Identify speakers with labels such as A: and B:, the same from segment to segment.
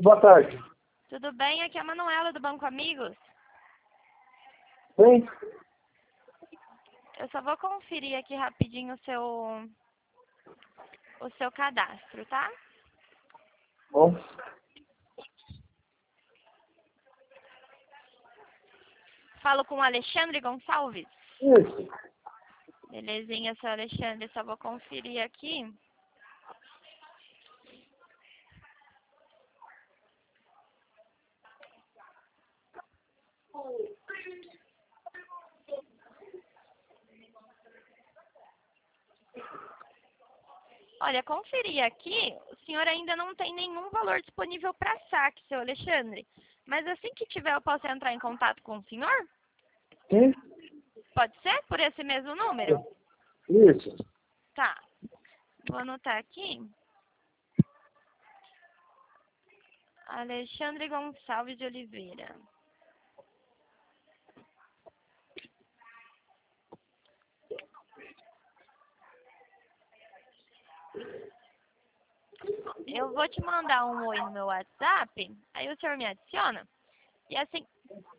A: boa tarde.
B: Tudo bem? Aqui é a Manuela do Banco Amigos.
A: Sim?
B: Eu só vou conferir aqui rapidinho o seu cadastro, tá?
A: Bom.
B: Falo com o Alexandre Gonçalves.
A: Isso.
B: Belezinha, seu Alexandre. Só vou conferir aqui. Olha, conferir aqui, o senhor ainda não tem nenhum valor disponível para saque, seu Alexandre. Mas assim que tiver, eu posso entrar em contato com o senhor?
A: Sim?
B: Pode ser? Por esse mesmo número?
A: Isso.
B: Tá. Vou anotar aqui. Alexandre Gonçalves de Oliveira. Eu vou te mandar um oi no meu WhatsApp, aí o senhor me adiciona. E assim...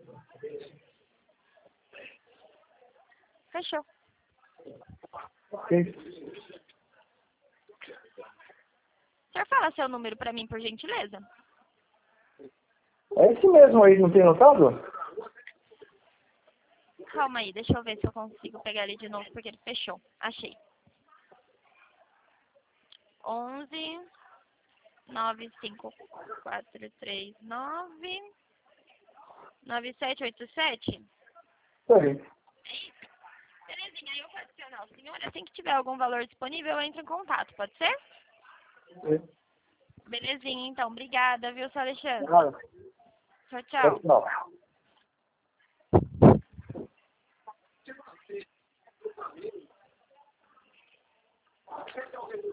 B: Fechou.
A: Sim.
B: O senhor fala seu número pra mim, por gentileza?
A: É esse mesmo aí, não tem notado?
B: Calma aí, deixa eu ver se eu consigo pegar ele de novo, porque ele fechou. Achei. 11 95439 9787.
A: Sim.
B: Belezinha, aí eu vou adicionar o senhor. Assim que tiver algum valor disponível, eu entro em contato, pode ser?
A: Sim.
B: Belezinha, então. Tchau, viu, seu Alexandre?
A: Nada.
B: Tchau, tchau.
A: Tchau.